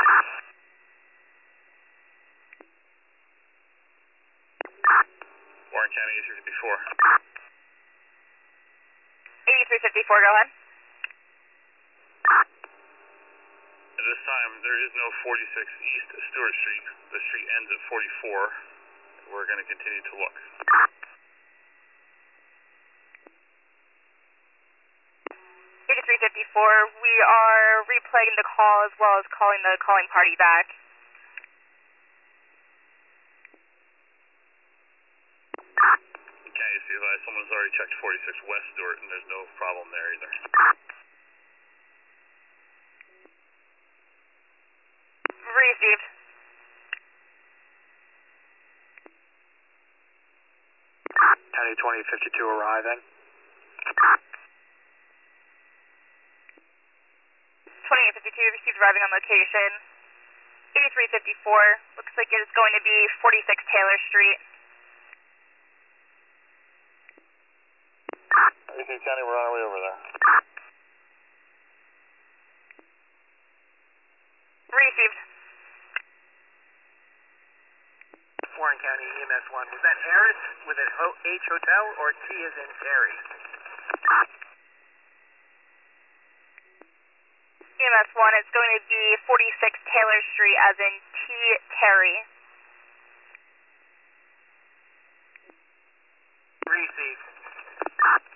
Warren County, 8354. 8354, go ahead. At this time, there is no 46 East Stewart Street. The street ends at 44. We're going to continue to look. 8354, we are replaying the call as well as calling the calling party back. Okay, you see that someone's already checked 46 West Stewart and there's no problem there either. Received. County 2052 arriving. 2852 received arriving on location. 8354, looks like it is going to be 46 Taylor Street. 83 County, we're on our way over there. Received. Warren County EMS 1. Was that Harris with an H hotel or T as in Terry? EMS 1, it's going to be 46 Taylor Street as in T. Terry. Received.